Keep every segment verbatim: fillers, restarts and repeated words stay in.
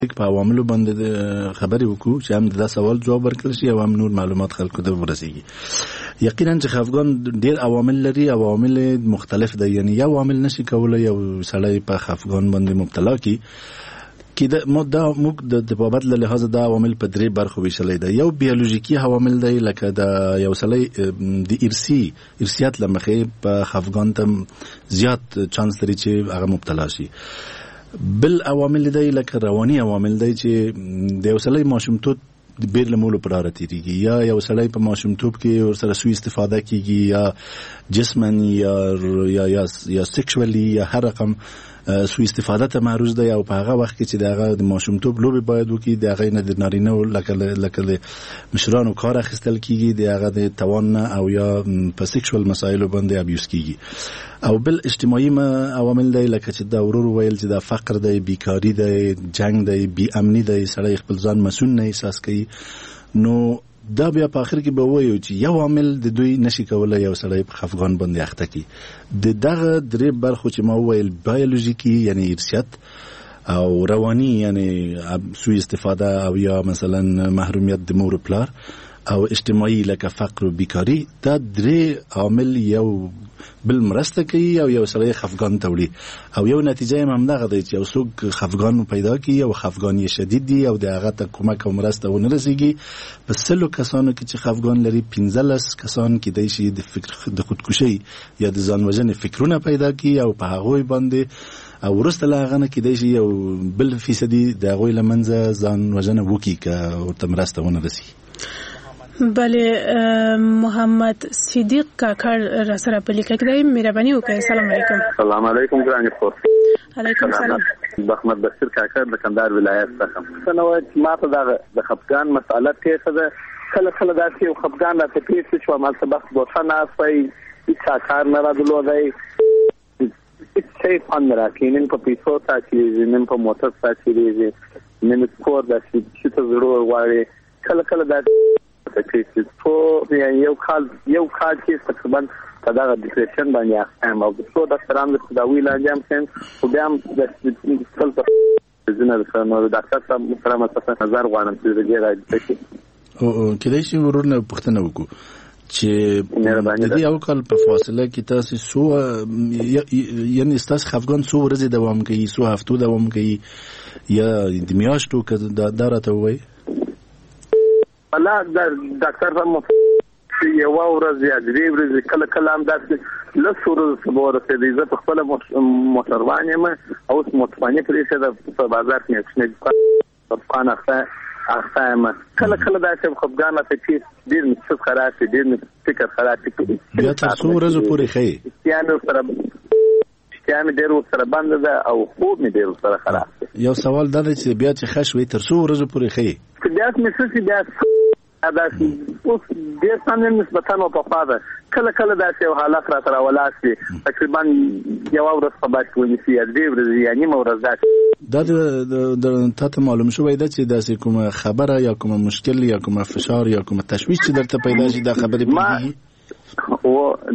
په عواملو باندې خبرې وکړو چې هم دا سوال جواب ورکړل شي او هم نور معلومات خلکو ته ورسیږي. یقینا چې خفګان ډیر عوامل لري او عوامل مختلف دي، یعنی یو عامل نشي کولای یو سړی په خفګان باندې مبتلا کی کله مو دا موږ د طبابت له لحاظ دا عوامل په درې برخو ویشلې دي. یو بیولوژیکی عوامل دي لکه دا یو سړی د ارسی ارسیات لمخې په خفګان ته زیات چانس لري چې هغه مبتلا شي. بل عوامل دی لکه رواني عوامل دی چې د یو سړی ماشومتوب د بیر له مولو پر راتېږي، یا یو سړی په ماشومتوب کې ورسره سوء استفاده کیږي، یا جسماني یا یا یا یا سیکشوالي یا هر رقم سوء استفاده ته معرض دی، او په هغه وخت کې چې دغه د ماشومتوب لوبې باید وکړي د هغې نه د نارینه‌و لکه لکه مشرانو کار اخیستل کیږي، د هغه د توان نه او یا په سیکشوال مسایلو باندې ابیوز کیږي. او بل اجتماعي عوامل دی لکه چې دا ورور ویل چې دا فقر دی، بیکاری دی، جنگ دی، بی امنی دی، سړی خپل ځان مسؤل نه احساس کوي. نو دا بیا په اخر کې به وایو چې یو عامل د دوی نشي کولای یو سړی په خفګان باندې اخته کړي. د دغه درې برخو چې ما وویل بیولوژیکي یعنی ارثیت، او رواني یعنی سوء استفاده او یا مثلا محرومیت د مور و پلار، او اجتماعي لکه فقر و بیکاری، دا درې عامل یو بل مرسته کوي او یو سړی خفګان ته وړي. او یو نتیجه هم همدغه دی چې یو څوک خفګان پیدا کوي او خفګان یې شدید دی او د هغه ته کومک او مرسته ونه رسیږي. په سلو کسانو کې چې خفګان لري پنځلس کسان کېدای شي د فکر د خودکشي یا د ځان وژنې فکرونه پیدا کوي او په هغوی باندې او وروسته له هغه نه کېدای شي یو بل فیصدي د هغوی له منځه ځان وژنه وکړي که ورته مرسته ونه رسي. بله محمد صدیق کاکړ را سره په لیکه کې دی. مهرباني وکړئ. السلام علیکم. السلام علیکم ګرانې خور. علیکم السلام. محمد بشیر کاکړ د کندهار ولایت څخه. څنګه وایي چې ما ته د خفګان مسأله کې ده کله کله داسې یو خفګان راته پیښ شو، ما سبق بوټه ناستئ، هېڅ کار نه رادلودی، هېڅ شی خوند نه راکوي، نن په پیسو تاثیرېږي، نن په موټر تاثیرېږي، نن کور داسې شي ته زړه غواړي. کله کله داسې تکلیف تو یو کال یو کال کې تقریبا په دغه ډیپریشن باندې اخته او د څو ډاکټرانو د تداوی لاندې هم خو بیا هم د خپل په ځینې سره نو ډاکټر صاحب سره متاسف نظر غواړم چې دغه راځي. او کله چې ورونه پښتنه وکړو چې د دې یو کال په فاصله کې تاسو سو یعنی تاسو خفګان سو ورځې دوام کوي، سو هفتو دوام کوي، یا د میاشتو کې دا راته وایي؟ الله د ډاکټر هم یو ورځ یا درې ورځې کله کله هم داسې لس ورځې سبا ورسېدې. زه په خپله موټروان یم او اوس موټرواني پرېښې ده په بازار کې یو افغان اخته یم. کله کله داسې خفګان راته چې ډېر مې څه خراب شي، ډېر مې فکر خراب شي. بیا تر څو ورځو پورې ښیي؟ اشتیا مې ورسره اشتیا مې ډېر ورسره بنده ده او خوب مې ډېر ورسره خراب دی. یو سوال دا دی چې بیا چې ښه شوې تر څو ورځو پورې ښیي؟ بیا مې څه چې بیا دا اوس ډېر څه نسبتا پخوا ده، کله کله داسې یو حالت راته راولاړ شي، تقریبا یوه ورځ په بعد کې ونیسي یا درې ورځې یا نیمه ورځ داسې. دا تا ته معلوم شوی ده چې داسې کومه خبره یا کومه مشکل یا کومه فشار یا کومه تشویش چې درته پیدا شي دا خبرې پوهېږي؟ او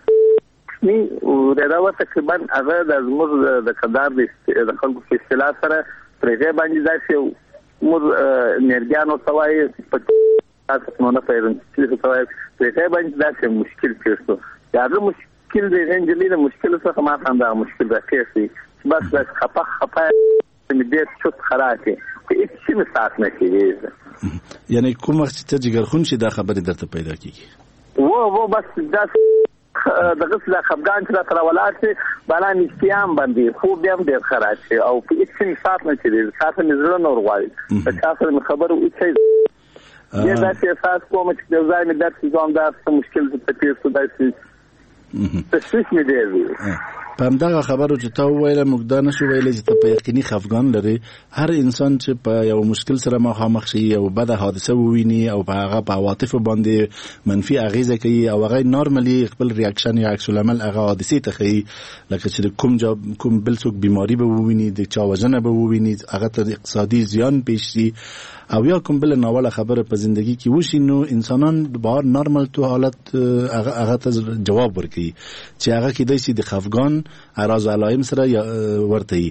ډېر دا تقریبا هغه د زموږ د کندهار د خلکو په اصطلاح سره پر هغې باندې داسې موږ نیرګیانو ته وایي تاسو نه پیژنئ چې څه وایي په هغې باندې داسې مشکل پیښ شو. د هغه مشکل د هغې نجلۍ د مشکل څخه ما ته همدغه مشکل راپېښ شي چې بس داسې خفه خفه مې ډېر چوت خراب کړي، په هېڅ شي مې ساعت نه کېږي. یعنې کوم وخت چې ته جګرخون شي دا خبرې درته پیدا کېږي؟ و و بس داسې دغه څه د خفګان چې راته راولاړ شي بالا مې اشتیا هم بندېږي، خوب بیا هم ډېر خراب شي او په هېڅ شي مې ساعت نه کېږي، ساعت مې زړه نه ورغواړي، په چا سره مې خبره هېڅ یه داسې احساس کوم چې د ځای مې داسې ځان داسې مشکل چې پیښ شو داسې تشویش مې ډېر وي. په همدغه خبرو چې تا وویله موږ دا نشو ویلی چې ته په یقیني خفګان لرې. هر انسان چې په یو مشکل سره مخامخ شي یو بده حادثه وویني او په هغه په عواطفو باندې منفي اغیزه کوي او هغه نارملي خپل ریاکشن یا عکس العمل هغه حادثې ته ښیي، لکه چې کوم جا کوم بل څوک بیماري به وویني، د چا وژنه به وویني، هغه ته اقتصادي زیان پیښ شي او یا کوم بل ناوړه خبره په زندگی کې وشي، نو انسانان بهر نارمل تو حالت هغه ته جواب ورکوي چې هغه کېدای شي د خفګان اراز علائم سره ورته وي.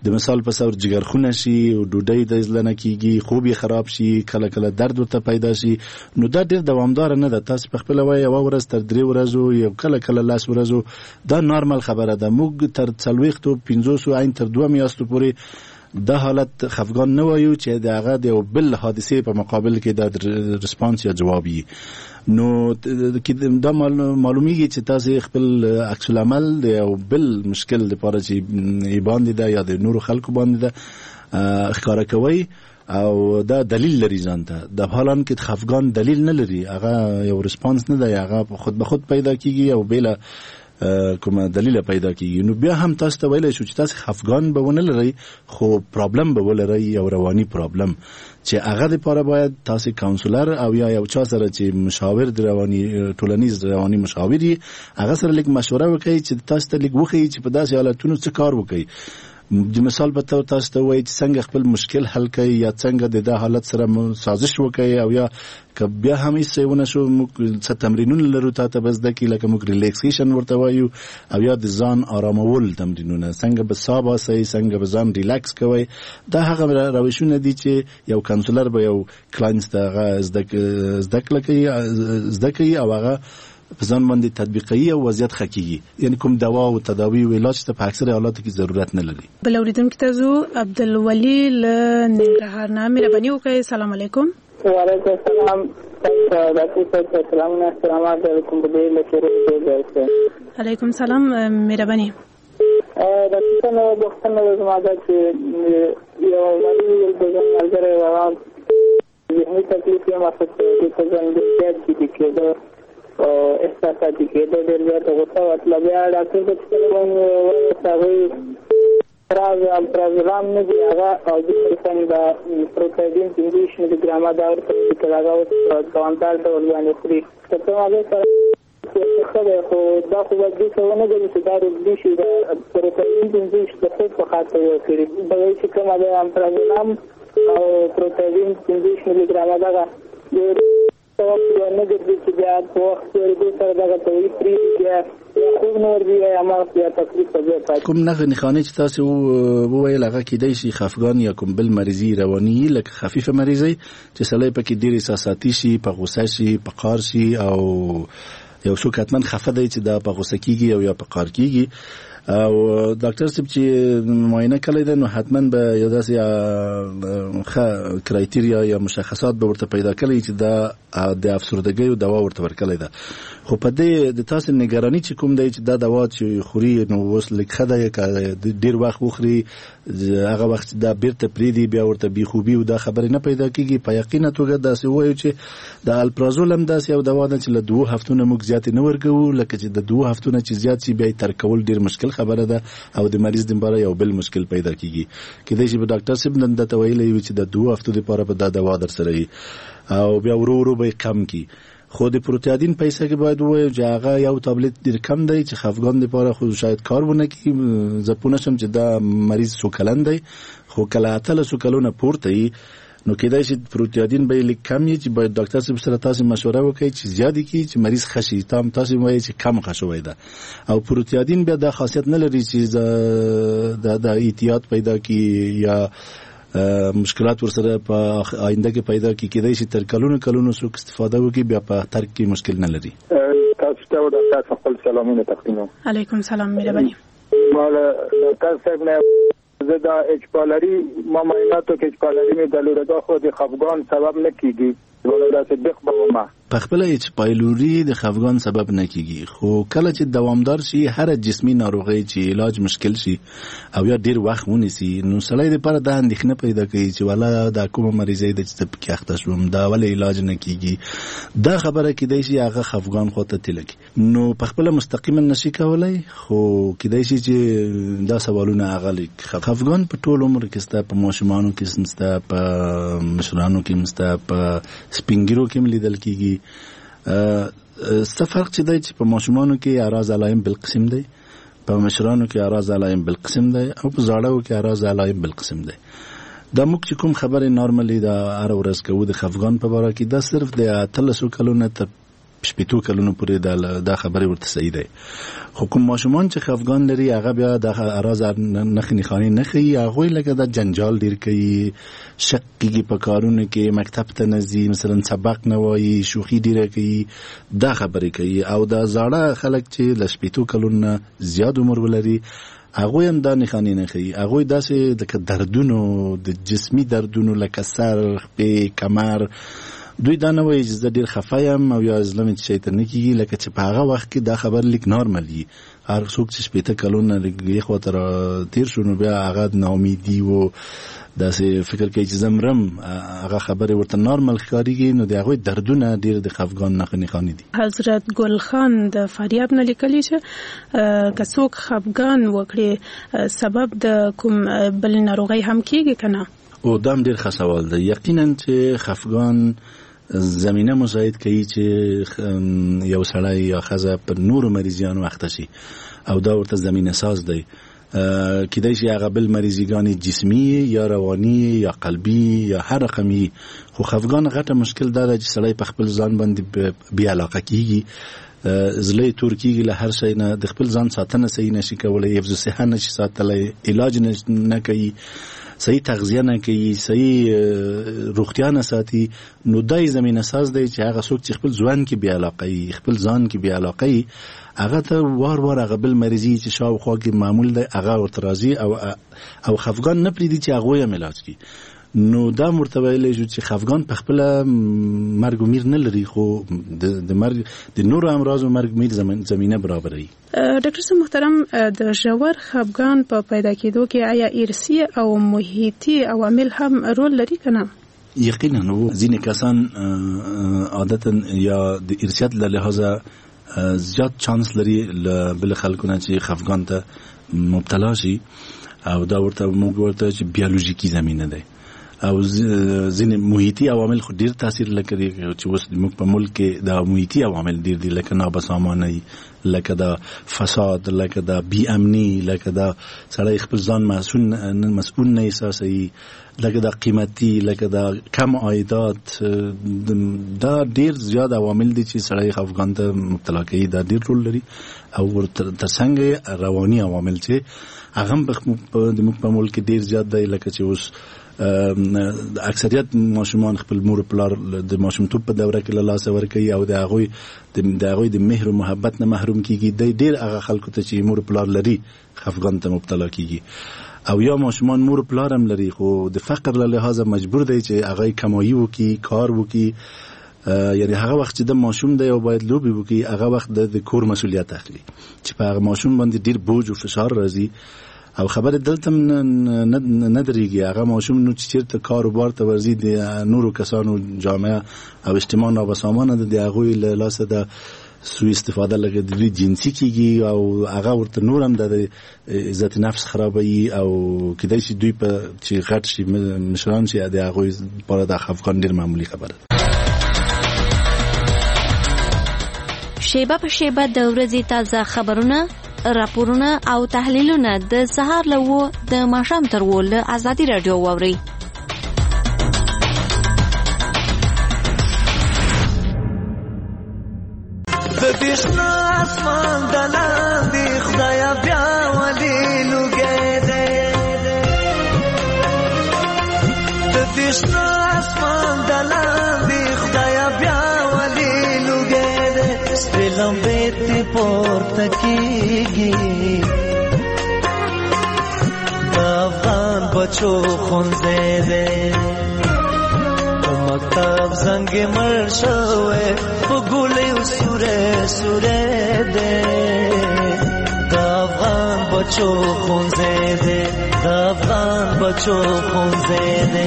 د مثال په څور جګرخونه شي او ډوډۍ د ځلنه کیږي، خوب یې خراب شي، کله کله درد ورته پیدا شي. نو دا ډیر دوامدار نه ده. تاسو په خپل وای یو ورځ تر درې ورځو یو کله کله لاس ورځو دا نارمل خبره ده. موږ تر څلوېښتو پنځوسو عین تر دوه میاشتو پورې دا حالت خفګان نه وایو چې د هغه د یو بل حادثې په مقابل کې د ریسپانس یا جواب وي. نو دا معلومیږي چې تاسو خپل عکس العمل د یو بل مشکل لپاره چې باندې ده یا د نورو خلکو باندې ده ښکاره کوي او دا دلیل لري ځان ته. د حالان کې خفګان دلیل نه لري، هغه یو ریسپانس نه ده، هغه خود به خود پیدا کیږي او بلا کومه دلیل پیدا کیږي. نو بیا هم تاسو ته ویلی شو چې تاسو خفګان به ونه لرئ خو پرابلم به ولرئ، یو رواني پرابلم چې هغه لپاره باید تاسو کاونسلر او یا یو چا سره چې مشاور د رواني ټولنیز رواني مشاور یې هغه سره لیک مشوره وکړي چې تاسو ته لیک وښیي چې په داسې حالتونو څه کار وکړي. د مثال په تور تاسو ته وایي چې څنګه خپل مشکل حل کړئ یا څنګه د دا حالت سره سازش وکړئ او یا که بیا هم هیڅ ونه شو موږ څه تمرینونه لرو تا ته به زده کړي لکه موږ ریلیکسیشن ورته وایو او یا د ځان آرامول تمرینونه، څنګه به ساه باسئ، څنګه به ځان ریلیکس کوئ. دا هغه روشونه دي چې یو کاونسلر به یو کلاینټ ته هغه زده کړي او هغه په ځان باندې تطبیقي او وضعیت ښه کیږي. یعنی کوم دوا او تداوی او علاج ته په اکثره حالاتو کې ضرورت نه لري. بل اوریدونکو ته زو عبدالولي له ننګرهار نه مهرباني وکړئ. السلام علیکم. وعلیکم السلام. السلام علیکم. علیکم السلام. مهرباني. دا څنګه د وختونو زماده چې یو مریض د ځان مرګره روان ذهني تکلیف یې ماسته په ځان کې کېده او احساساتي کېده ډېر زیات غوسه وتله. بیا ډاکټر ته چې هغوی راز پرازرام نه دي هغه او د څنګه پروتاډین پنځه ویشت ملي ګرامه دا ورته لیکل هغه اوس دوامدار ډول باندې خوري. که څه هغې سره ښه دی خو دا خو باید دې څه ونه ګڼي چې دا روږدي شي. د پروتاډین پنځه ویشت د خوب په خاطر یې کړي به وایي چې کومه دی امپرازولام او پروتاډین پنځه ویشت ملي ګرامه دغه نه ګرځي چې بیا په وخت ورېدو سره دغه ته وایي پرېږدي بیا خوب نه ورځي یا هماغسې بیا تکلیف ته ځای پاتې. کوم نښې نښانې چې تاسو وویل هغه کیدای شي خفګان یا کوم بل مریضي رواني لکه خفیفه مریضي چې سړی پکې ډېر احساساتي شي، په غوسه شي، په قهر شي او یو څوک حتما خفه دی چې دا په غوسه کېږي او یا په قهر کېږي. او ډاکټر صاحب چې معاینه کړی دی نو حتما به یو داسې ښه کرایټیریا یا مشخصات به ورته پیدا کړی چې دا د افسردګۍ دوا ورته ورکړی ده. خو په دې د تاسو نگرانی چې کوم دی چې دا دوا چې خوري نو اوس لږ ښه دی که ډېر وخت وخوري هغه وخت دا بیرته پرېږدي بیا ورته بېخوبي او دا خبرې نه پیدا کېږي. په یقینه توګه داسې ووایو چې د الپرازول هم داسې یو دوا ده چې له دوو هفتو نه موږ زیاتې نه ورکوو، لکه چې د دوو هفتو نه چې زیات شي بیا یې ترک کول ډېر مشکل خبره ده او د مریض دپاره یو بل مشکل پیدا کیږي. کېدای شي به ډاکټر صاحب نن درته ویلی وي چې د دوو هفتو دپاره به دا دوا در سره وي او بیا ورو ورو به یې کم کړي. خو د پروتیادین پیسه کې باید ووایو چې هغه یو تابلیت ډېر کم دی چې خفګان دپاره خو شاید کار ونه کړي. زه پوه نه شم چې دا مریض څو کلن دی، خو کله اتلسو کلونه پورته وي نو کېدای شي پروتیادین به یې لږ کم وي چې باید ډاکټر صاحب سره تاسو مشوره وکړئ چې زیات یې کړي چې مریض ښه شي. تا هم تاسو وایئ چې کم ښه شوی ده. او پروتیادین بیا دا خاصیت نه لري چې د احتیاط پیدا کړي یا مشکلات ورسره په آینده کې پیدا کړي. کېدای شي تر کلونو کلونو څوک استفاده وکړي بیا په ترک کې مشکل نه لري. تاسو ته ډاکټر خپل سلامونه تقدیموم. علیکم سلام. مهرباني. مال ډاکټر صاحب نه زه دا اچپالري ما معایناتو کې اچپالري مې دلوره دا خو د خفګان سبب نه کیږي ولدا چې دغه به ما په خپل اچپالوري د خفګان سبب نه کیږي. خو کله چې دوامدار شي هر جسمي ناروغي چې علاج مشکل شي او یا ډیر وخت ونیسي نو سړی لپاره دا اندېښنه پیدا کوي چې والا دا کومه مریضي د چې په کې اخته شوم دا ولې علاج نه کیږي. دا خبره کیدای شي هغه خفګان خو ته تلکی نو په خپل مستقیما نشي کولای. خو کیدای شي چې دا سوالونه هغه لیک خفګان په ټول عمر کې ستا په ماشومانو کې ستا په مشرانو کې ستا په سپینګیرو کې لیدل کیږي. څه فرق چې دی چې په ماشومانو کې اعراض علایم بالقسم دی، په مشرانو کې اعراض علایم بالقسم دی او په زاړو کې اعراض علایم بالقسم دی. دا موږ چې کوم خبره نارملی دا هر ورځ کوو د خفګان په باره کې دا صرف د اتلسو کلونو تر شپېتو کلونو پورې دا خبره ورته صحیح ده. خو کوم ماشومان چې خفګان لري هغه بیا د اراز نخ نخانی نه کوي، هغه لکه د جنجال ډیر کوي، شک کیږي په کارونو کې، مکتب ته نه ځي، مثلا سبق نه وایي، شوخي ډیره کوي، دا خبرې کوي. او دا زاړه خلک چې ل شپېتو کلونو زیات عمر ولري هغه هم دا نخانی نه کوي، هغه داسې د دردونو د جسمي دردونو لکه سر، خپې، کمر، دوی دا نه وایي چې زه ډېر خفه یم او یا زړه مې شی ته نه کېږي، لکه چې په هغه وخت کې دا خبر لیک نارمل وي. هر څوک چې شپېته کلونه یې خواته را تېر شو نو بیا هغه ناامیدي و داسې فکر کوي چې زه مرم، هغه خبرې ورته نارمل ښکارېږي. نو د هغوی دردونه ډېر د خفګان نښې نښانې دي. حضرت ګل خان د فاریاب نه لیکلي چې که څوک خفګان وکړي سبب د کوم بل ناروغۍ هم کېږي که نه؟ او دا هم ډېر ښه سوال دی. یقینا چې خفګان زمینه مساعد کوي چې یو سړی یا ښځه پر نورو مریضیانو اخته شي او دا ورته زمینه ساز دی. کیدای شي هغه بل مریضیګانې جسمي یا رواني یا قلبي یا هر رقمي. خو خفګان غټه مشکل دا ده چې سړی په خپل ځان باندې بې علاقه کېږي، زړه یې تور کېږي له هر شی نه، د خپل ځان ساتنه صحیح نشي کولی، حفظ صحه نشي ساتلی، علاج نه کوي، صحیح تغذیه نه کوي، صحیح روغتیا نه ساتي. نو دای زمینه ساز دی چې هغه څوک چې خپل ځوان کې بې علاقه وي، خپل ځان کې بې علاقه وي، هغه ته وار وار هغه بل مریضي چې شاوخوا کې معمول دی هغه ورته راځي او او خفګان نه پرېږدي چې هغوی هم علاج کړي. نو دا ورته ویلی شو چې خفګان په خپله مرګ و میر نه لري، خو د مرګ د نورو امراضو مرګ میر زمینه برابروي. ډاکټر صاحب محترم، د ژور خفګان په پیدا کېدو کې آیا ارثي او محیطي عوامل هم رول لري که نه؟ یقینا ځینې کسان عادتا یا د ارثیت له لحاظه زیات چانس لري له بل خلکو نه چې خفګان ته مبتلا شي، او دا ورته موږ ورته چې بیولوژیکي زمینه ده. او ځینې محیطي عوامل خو ډېر تاثیر لري چې اوس موږ په ملک کې د محیطي عوامل ډېر دي، لکه نابساماني، لکه د فساد، لکه د بی امني، لکه د سړی خپل ځان مسؤل مسؤل نه احساسوي، لکه د قیمتي، لکه د کم عایدات. دا ډېر زیات عوامل دي چې سړی خفګان ته مبتلا کوي، دا ډېر رول لري. او ترڅنګ رواني عوامل چې هغه هم د موږ په ملک کې ډېر زیات دی، لکه چې اوس اکثریت ماشومان خپل مور پلار د ماشومتوب په دوره کې له لاسه ورکوي او د هغوی د هغوی د مهر او محبت نه محروم کیږي. دی ډېر هغه خلکو ته چې مور پلار لري خفګان ته مبتلا کیږي. او یا ماشومان مور پلار هم لري خو د فقر له لحاظه مجبور دی چې هغه کمایي وکړي، کار وکړي، یعنی هغه وخت چې د ماشوم دی او باید لوبي وکړي هغه وخت د کور مسؤلیت اخلي چې په هغه ماشوم باندې ډېر بوج او فشار راځي. او خبره دلته نه درېږي، هغه ماشوم نو چې چېرته کار و بار ته ورځي د نورو کسانو جامعه او اجتماع نابسامانه ده، د هغوی له لاسه د سوء استفاده لکه د دوی جنسي کېږي او هغه ورته نور هم د عزت نفس خرابوي او کیدای شي دوی په چې غټ شي مشران شي د هغوی لپاره د خفګان ډېر معمولي خبره ده. شیبه په شیبه د ورځې تازه خبرونه، راپورونه او تحلیلونه د سهار له و د ماښام تر و له ازادي راډیو واورئ. د دې شنه اسمان د لاندې خدایا بیا ولې لوګې دی، د دې شنه اسمان د لاندې خدایا بیا ولې لوګې دی، سپې لمبې تی پورته کېږي د افغان بچو ښوونځی دی، په مکتب زنګ مړ شوی په ګولیو سوری سوری دی، د افغان بچو ښوونځی دی، د افغان بچو ښوونځی دی.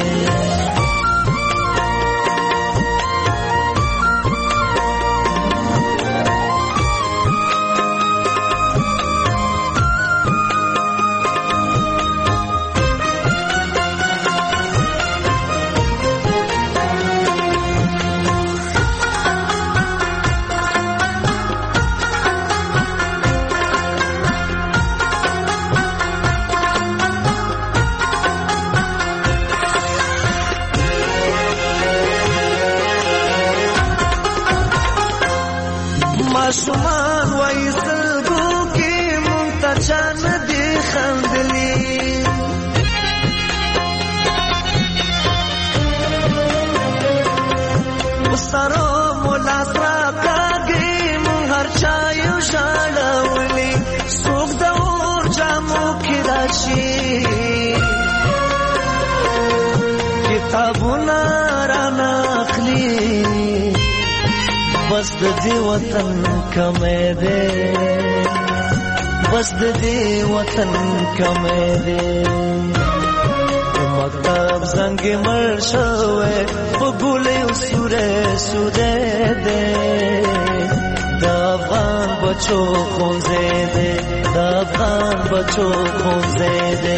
ماشومان وای سلګو کې مونږ ته چا نه دي خندلي سره مولا سره کاږي مونږ هر چا یو ژړولي څوک د اور جامو کې راشي کتابونه رانه اخلي بس د دې وطن کمې ده بس د دې وطن کمې ده مکتب زنګ مړ شوې په ګولې سورې سورې ده د افغان بچو خونځې ده د افغان بچو خونځې ده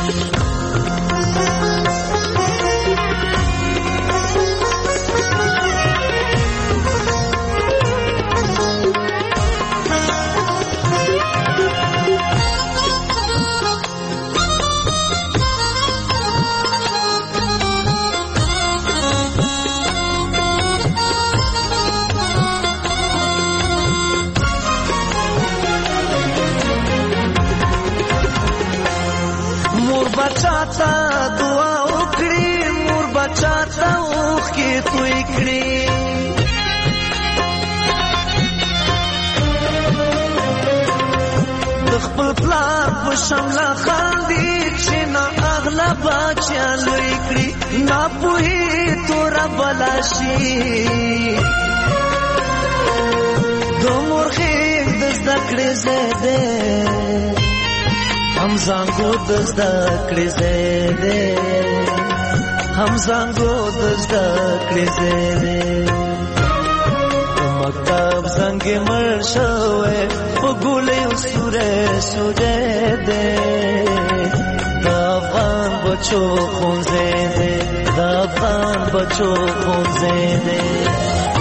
بچاتا دعا وکړي مور بچاتا اوخ کې توي کړي د خپل پلار په شمله خاندي چې نه اغلا بچا لوي کړي نه پوهي تور بلاشي د مور خېل د زده کړې زده هم زنګو د زده کړې زده هم زنګو د زده کړې زده مکتب زنګ مړ شوې په ګولې سورې سورې ده د افغان بچو خونځې ده د افغان بچو خونځې ده